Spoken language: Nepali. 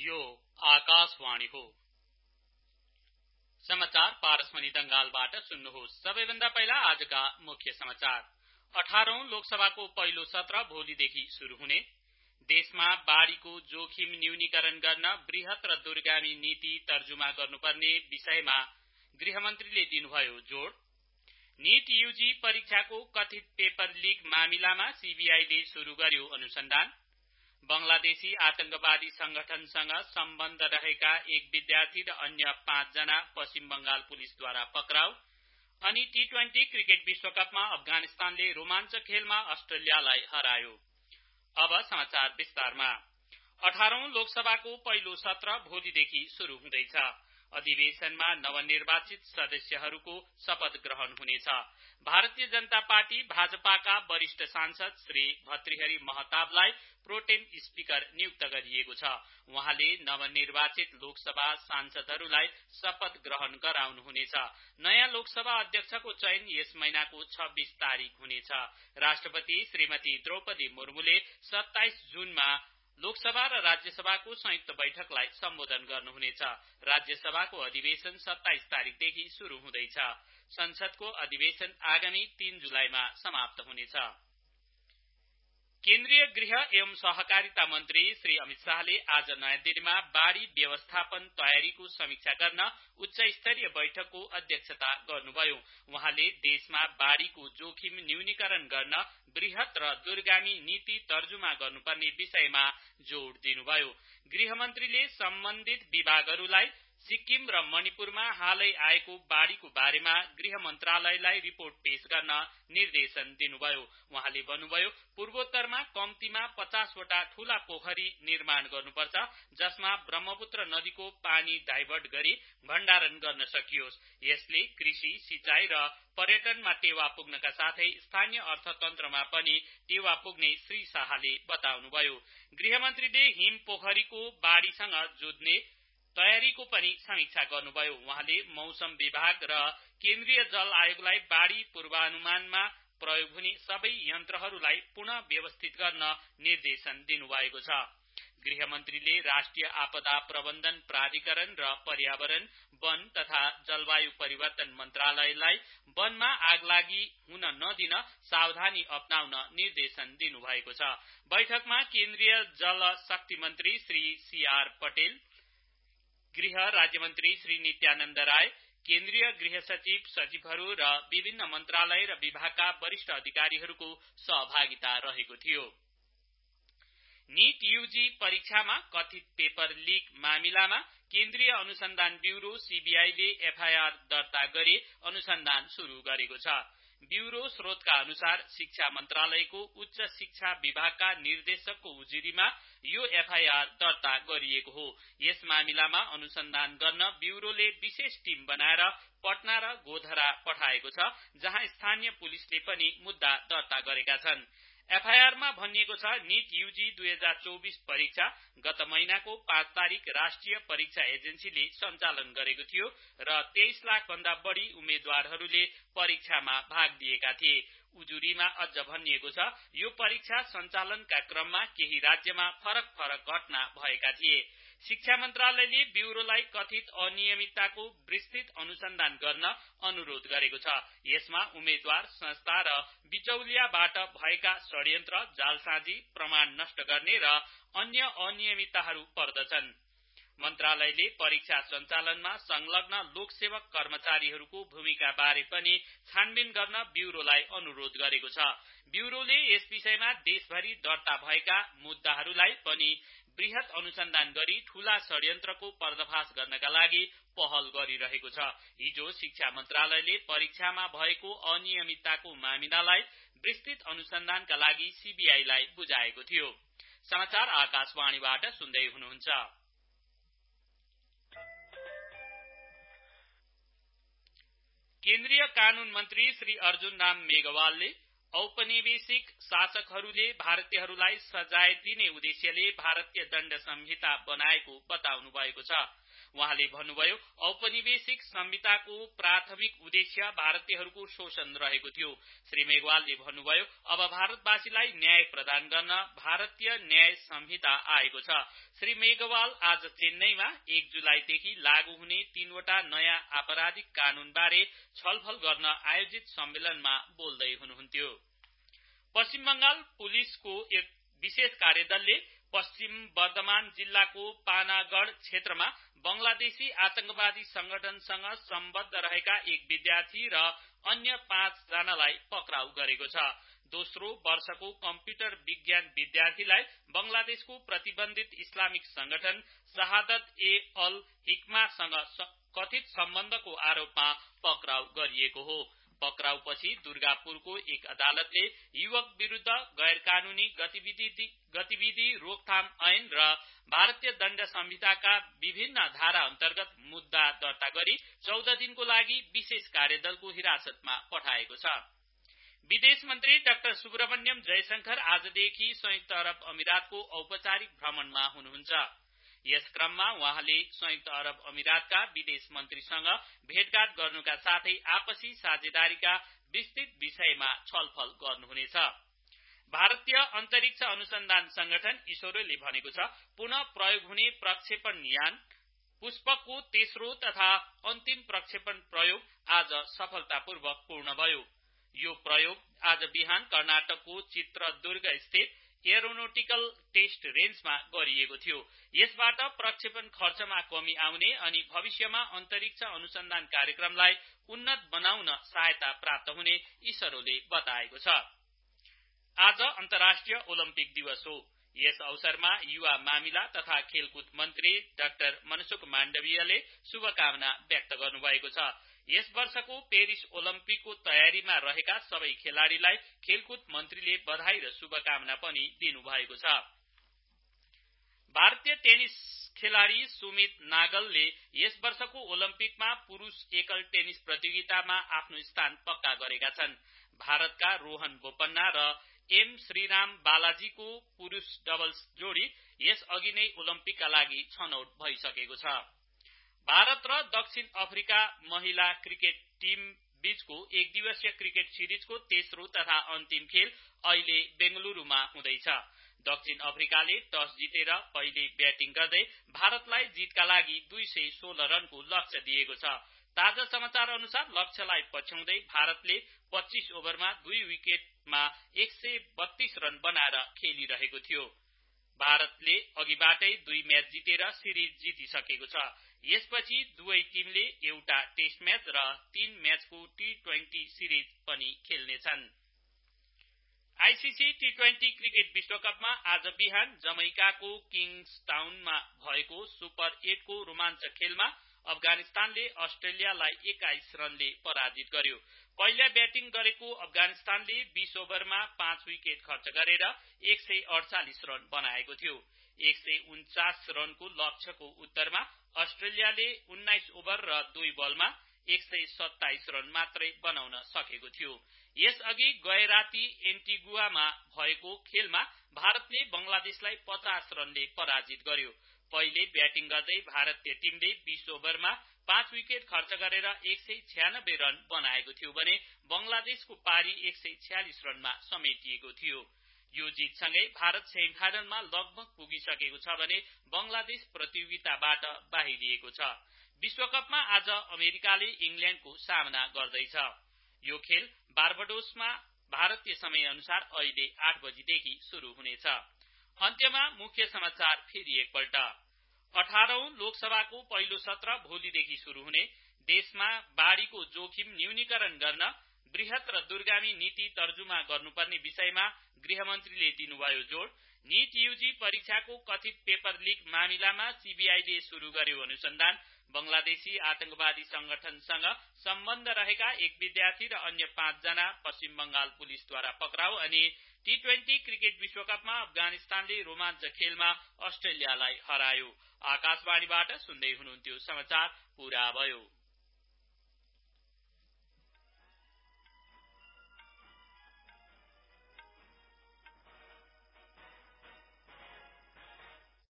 यो आकाशवाणी हो। समाचार पारसमणि दंगालबाट सुन्नुहोस्। सबैभन्दा पहिला आजका मुख्य समाचार। 18औं लोकसभाको पहिलो सत्र भोलिदेखि शुरू हुने। देशमा बाढ़ीको जोखिम न्यूनीकरण गर्न बृहत र दूरगामी नीति तर्जुमा गर्नुपर्ने विषयमा गृहमन्त्रीले दिनुभयो जोड़। नीट यूजी परीक्षाको कथित पेपर लीक मामिलामा सीबीआईले शुरू गर्यो अनुसन्धान। बंगलादेशी आतंकवादी संगठनसँग सम्बन्ध रहेका एक विद्यार्थी र अन्य 5 जना पश्चिम बंगाल पुलिसद्वारा पक्राउ। अनि टी20 क्रिकेट विश्वकपमा अफगानिस्तानले रोमाञ्चक खेलमा अस्ट्रेलियालाई हरायो। अब समाचार विस्तारमा। 18औं लोकसभाको पहिलो सत्र भोलिदेखि शुरू हुँदैछ। अधिवेशनमा नवनिर्वाचित सदस्यहरूको शपथ ग्रहण हुनेछ। भारतीय जनता पार्टी भाजपाका वरिष्ठ सांसद श्री भतृहरि महताबलाई प्रोटेम स्पीकर नियुक्त गरिएको छ। उहाँले नवनिर्वाचित लोकसभा सांसदहरूलाई शपथ ग्रहण गराउनुहुनेछ। नयाँ लोकसभा अध्यक्षको चयन यस महिनाको 26 तारिक हुनेछ। राष्ट्रपति श्रीमती द्रौपदी मुर्मुले 27 जुनमा लोकसभा र राज्यसभाको संयुक्त बैठकलाई सम्बोधन गर्नुहुनेछ। राज्यसभाको अधिवेशन 27 तारिकदेखि शुरू हुँदैछ। संसदको अधिवेशन आगामी 3 जुलाईमा समाप्त हुनेछ। केन्द्रीय गृह एवं सहकारिता मन्त्री श्री अमित शाहले आज नयाँ दिल्लीमा बाढ़ी व्यवस्थापन तयारीको समीक्षा गर्न उच्च स्तरीय बैठकको अध्यक्षता गर्नुभयो। उहाँले देशमा बाढ़ीको जोखिम न्यूनीकरण गर्न बृहत र दूरगामी नीति तर्जुमा गर्नुपर्ने विषयमा जोड़ दिनुभयो। गृहमन्त्रीले सम्बन्धित विभागहरूलाई सिक्किम र मणिपुरमा हालै आएको बाढ़ीको बारेमा गृह मन्त्रालयलाई रिपोर्ट पेश गर्न निर्देशन दिनुभयो। उहाँले भन्नुभयो, पूर्वोत्तरमा कम्तीमा 50 वटा ठूला पोखरी निर्माण गर्नुपर्छ, जसमा ब्रह्मपुत्र नदीको पानी डाइभर्ट गरी भण्डारण गर्न सकियोस्। यसले कृषि, सिंचाई र पर्यटनमा टेवा पुग्नका साथै स्थानीय अर्थतन्त्रमा पनि टेवा पुग्ने श्री शाहले बताउनुभयो। गृहमन्त्रीले हिम पोखरीको बाढ़ीसँग जोड्ने तयारीको पनि समीक्षा गर्नुभयो। उहाँले मौसम विभाग र केन्द्रीय जल आयोगलाई बाढ़ी पूर्वानुमानमा प्रयोग हुने सबै यन्त्रहरूलाई पुनः व्यवस्थित गर्न निर्देशन दिनुभएको छ। गृहमन्त्रीले राष्ट्रिय आपदा प्रबन्धन प्राधिकरण र पर्यावरण, वन तथा जलवायु परिवर्तन मन्त्रालयलाई वनमा आगलागी हुन नदिन सावधानी अपनाउन निर्देशन दिनुभएको छ। बैठकमा केन्द्रीय जल शक्ति मन्त्री श्री सीआर पटेल, गृह राज्यमन्त्री श्री नित्यानन्द राय, केन्द्रीय गृह सचिव, सचिवहरू र विभिन्न मन्त्रालय र विभागका वरिष्ठ अधिकारीहरूको सहभागिता रहेको थियो। नीट यूजी परीक्षामा कथित पेपर लीक मामिलामा केन्द्रीय अनुसन्धान ब्यूरो सीबीआईले एफआईआर दर्ता गरी अनुसन्धान शुरू गरेको छ। ब्यूरो स्रोतका अनुसार शिक्षा मन्त्रालयको उच्च शिक्षा विभागका निर्देशकको उजुरीमा यो एफआईआर दर्ता गरिएको हो। यस मामिलामा अनुसन्धान गर्न ब्यूरोले विशेष टीम बनाएर पटना र गोधरा पठाएको छ, जहाँ स्थानीय पुलिसले पनि मुद्दा दर्ता गरेका छन्। एफआईआरमा भनिएको छ, नीट यूजी 2024 परीक्षा गत महिनाको 5 तारिक राष्ट्रिय परीक्षा एजेन्सीले सञ्चालन गरेको थियो र 23 लाख भन्दा बढ़ी उम्मेद्वारहरूले परीक्षामा भाग लिएका थिए। उजुरीमा अझ भनिएको छ, यो परीक्षा सञ्चालनका क्रममा केही राज्यमा फरक घटना भएका थिए। शिक्षा मन्त्रालयले ब्यूरोलाई कथित अनियमितताको विस्तृत अनुसन्धान गर्न अनुरोध गरेको छ। यसमा उम्मेद्वार, संस्था र बिचौलियाबाट भएका षड्यन्त्र, जालसाजी, प्रमाण नष्ट गर्ने र अन्य अनियमितताहरू पर्दछन्। मन्त्रालयले परीक्षा सञ्चालनमा संलग्न लोकसेवक कर्मचारीहरूको भूमिका बारे पनि छानबिन गर्न ब्यूरोलाई अनुरोध गरेको छ। ब्यूरोले यस विषयमा देशभरि दर्ता भएका मुद्दाहरूलाई पनि बृहत अनुसन्धान गरी ठूला षड्यन्त्रको पर्दाफाश गर्नका लागि पहल गरिरहेको छ। हिजो शिक्षा मन्त्रालयले परीक्षामा भएको अनियमितताको मामिलालाई विस्तृत अनुसन्धानका लागि सीबीआईलाई बुझाएको थियो। समाचार आकाशवाणीबाट सुन्दै हुनुहुन्छ। केन्द्रीय कानून मन्त्री श्री अर्जुन राम मेघवालले औपनिवेशिक शासकहरूले भारतीयहरूलाई सजाय दिने उद्देश्यले भारतीय दण्ड संहिता बनाएको बताउनु भएको छ। उहाँले भन्नुभयो औपनिवेशिक संहिताको प्राथमिक उद्देश्य भारतीयहरूको शोषण रहेको थियो। श्री मेघवालले भन्नुभयो अब भारतवासीलाई न्याय प्रदान गर्न भारतीय न्याय संहिता आएको छ। श्री मेघवाल आज चेन्नईमा 1 जुलाईदेखि लागू हुने 3 वटा नयाँ आपराधिक कानूनबारे छलफल गर्न आयोजित सम्मेलनमा बोल्दै हुनुहुन्थ्यो। पश्चिम बंगाल पुलिसको एक विशेष कार्यदलले पश्चिम बर्धमान जिल्लाको पानागढ़ क्षेत्रमा बंगलादेशी आतंकवादी संगठनसँग सम्बद्ध रहेका एक विद्यार्थी र अन्य 5 जनालाई पक्राउ गरेको छ। दोस्रो वर्षको कम्प्युटर विज्ञान विद्यार्थीलाई बंगलादेशको प्रतिबन्धित इस्लामिक संगठन शहादत ए अल हिकमासँग कथित सम्बन्धको आरोपमा पक्राउ गरिएको हो। पक्राउपछि दुर्गापुरको एक अदालतले युवक विरुद्ध गैर कानूनी गतिविधि रोकथाम ऐन र भारतीय दण्ड संहिताका विभिन्न धारा अन्तर्गत मुद्दा दर्ता गरी 14 दिनको लागि विशेष कार्यदलको हिरासतमा पठाएको छ। विदेश मन्त्री डाक्टर सुब्रमण्यम जयशंकर आजदेखि संयुक्त अरब अमिरातको औपचारिक भ्रमणमा हुनुहुन्छ। यस क्रममा उहाँले संयुक्त अरब अमिरातका विदेश मन्त्रीसँग भेटघाट गर्नुका साथै आपसी साझेदारीका विस्तृत विषयमा छलफल गर्नुहुनेछ। भारतीय अन्तरिक्ष अनुसन्धान संगठन इसरोले भनेको छ पुनः प्रयोग हुने प्रक्षेपण यान पुष्पकको तेस्रो तथा अन्तिम प्रक्षेपण प्रयोग आज सफलतापूर्वक पूर्ण भयो। यो प्रयोग आज बिहान कर्नाटकको चित्रदुर्ग स्थित एरोनोटिकल टेस्ट रेन्जमा गरिएको थियो। यसबाट प्रक्षेपण खर्चमा कमी आउने अनि भविष्यमा अन्तरिक्ष अनुसन्धान कार्यक्रमलाई उन्नत बनाउन सहायता प्राप्त हुने इसरोले बताएको छ। आज अन्तर्राष्ट्रिय ओलम्पिक दिवस हो। यस अवसरमा युवा मामिला तथा खेलकुद मन्त्री डाक्टर मनसुख माण्डवियाले शुभकामना व्यक्त गर्नुभएको छ। यस वर्षको पेरिस ओलम्पिकको तयारीमा रहेका सबै खेलाड़ीलाई खेलकुद मन्त्रीले बधाई र शुभकामना पनि दिनुभएको छ। भारतीय टेनिस खेलाड़ी सुमित नागलले यस वर्षको ओलम्पिकमा पुरूष एकल टेनिस प्रतियोगितामा आफ्नो स्थान पक्का गरेका छन्। भारतका रोहन बोपन्ना र एम श्रीराम बालाजीको पुरूष डबल्स जोडी यस अघि नै ओलम्पिकका लागि छनौट भइसकेको छ। भारत र दक्षिण अफ्रिका महिला क्रिकेट टीम बीचको एक दिवसीय क्रिकेट सिरिजको तेस्रो तथा अन्तिम खेल अहिले बेंगलुरूमा हुँदैछ। दक्षिण अफ्रिकाले टस जितेर पहिले ब्याटिङ गर्दै भारतलाई जितका लागि 216 रनको लक्ष्य दिएको छ। ताजा समाचार अनुसार लक्ष्यलाई पछ्याउँदै भारतले 25 ओभरमा 2 विकेटमा 132 रन बनाएर खेलिरहेको थियो। भारतले अघिबाटै 2 म्याच जितेर सिरिज जितिसकेको छ। यसपछि दुवै टिमले एउटा टेस्ट म्याच र 3 म्याचको T20 सिरिज पनि खेल्नेछन्। आईसीसी T20 क्रिकेट विश्वकपमा आज बिहान जमैकाको किङ्सटाउनमा भएको सुपर 8 को रोमाञ्चक खेलमा अफगानिस्तानले अस्ट्रेलियालाई 21 रनले पराजित गर्यो। पहिला ब्याटिङ गरेको अफगानिस्तानले 20 ओभरमा 5 विकेट खर्च गरेर 148 रन बनाएको थियो। 149 रनको लक्ष्यको उत्तरमा अस्ट्रेलियाले 19 ओभर र 2 बलमा 127 रन मात्रै बनाउन सकेको थियो। यसअघि गए राति एन्टिगुआमा भएको खेलमा भारतले बंगलादेशलाई 50 रनले पराजित गर्यो। पहिले ब्याटिङ गर्दै भारतीय टिमले 20 ओभरमा 5 विकेट खर्च गरेर 196 रन बनाएको थियो भने बंगलादेशको पारी 146 रनमा समेटिएको थियो। यो जितसँगै भारत सेमिफाइनलमा लगभग पुगिसकेको छ भने बंगलादेश प्रतियोगिताबाट बाहिरिएको छ। विश्वकपमा आज अमेरिकाले इंग्ल्याण्डको सामना गर्दैछ। यो खेल बार्बाडोसमा भारतीय समय अनुसार अहिले 8 बजेदेखि शुरू हुनेछ। अन्त्यमा मुख्य समाचार फेरि एकपल्ट। 18औं लोकसभाको पहिलो सत्र भोलिदेखि शुरू हुने, देशमा बाढ़ीको जोखिम न्यूनीकरण गर्न बृहत र दूरगामी नीति तर्जुमा गर्नुपर्ने विषयमा गृहमन्त्रीले दिनुभयो जोड़। नीट यूजी परीक्षाको कथित पेपर लीक मामिलामा सीबीआईले शुरू गर्यो अनुसन्धान। बंगलादेशी आतंकवादी संगठनसँग सम्बन्ध रहेका एक विद्यार्थी र अन्य 5 जना पश्चिम बंगाल पुलिसद्वारा पक्राउ अनि T20 क्रिकेट विश्वकपमा अफगानिस्तानले रोमाञ्चक खेलमा अस्ट्रेलियालाई हरायो। आकाशवाणीबाट सुन्दै हुनुहुन्थ्यो समाचार पूरा भयो।